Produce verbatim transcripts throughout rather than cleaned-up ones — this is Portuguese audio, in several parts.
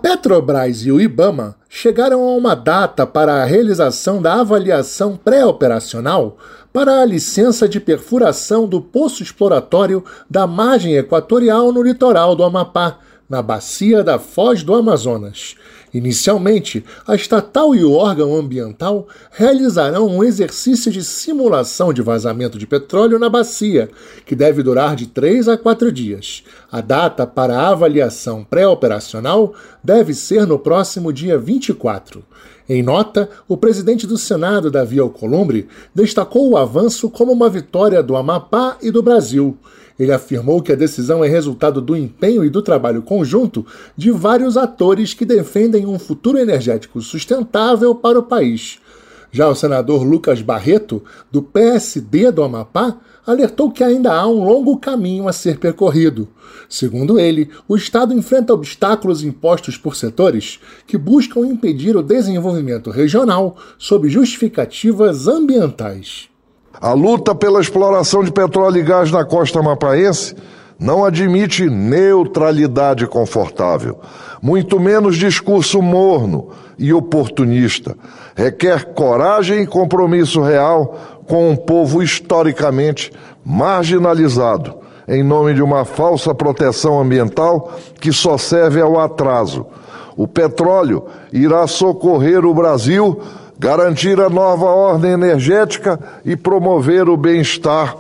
Petrobras e o IBAMA chegaram a uma data para a realização da avaliação pré-operacional para a licença de perfuração do poço exploratório da margem equatorial no litoral do Amapá, na bacia da Foz do Amazonas. Inicialmente, a estatal e o órgão ambiental realizarão um exercício de simulação de vazamento de petróleo na bacia, que deve durar de três a quatro dias. A data para a avaliação pré-operacional deve ser no próximo dia vinte e quatro. Em nota, o presidente do Senado, Davi Alcolumbre, destacou o avanço como uma vitória do Amapá e do Brasil. Ele afirmou que a decisão é resultado do empenho e do trabalho conjunto de vários atores que defendem um futuro energético sustentável para o país. Já o senador Lucas Barreto, do P S D do Amapá, alertou que ainda há um longo caminho a ser percorrido. Segundo ele, o Estado enfrenta obstáculos impostos por setores que buscam impedir o desenvolvimento regional sob justificativas ambientais. A luta pela exploração de petróleo e gás na costa amapaense não admite neutralidade confortável, muito menos discurso morno e oportunista. Requer coragem e compromisso real com um povo historicamente marginalizado, em nome de uma falsa proteção ambiental que só serve ao atraso. O petróleo irá socorrer o Brasil, garantir a nova ordem energética e promover o bem-estar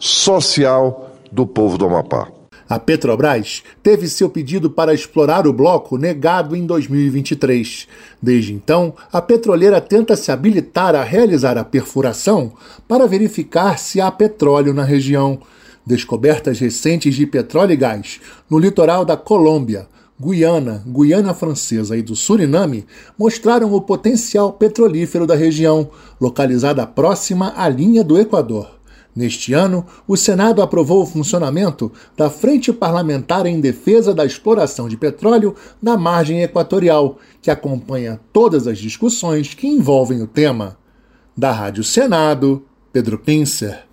social do povo do Amapá. A Petrobras teve seu pedido para explorar o bloco negado em dois mil e vinte e três. Desde então, a petroleira tenta se habilitar a realizar a perfuração para verificar se há petróleo na região. Descobertas recentes de petróleo e gás no litoral da Colômbia, Guiana, Guiana Francesa e do Suriname mostraram o potencial petrolífero da região, localizada próxima à linha do Equador. Neste ano, o Senado aprovou o funcionamento da Frente Parlamentar em Defesa da Exploração de Petróleo na Margem Equatorial, que acompanha todas as discussões que envolvem o tema. Da Rádio Senado, Pedro Pincer.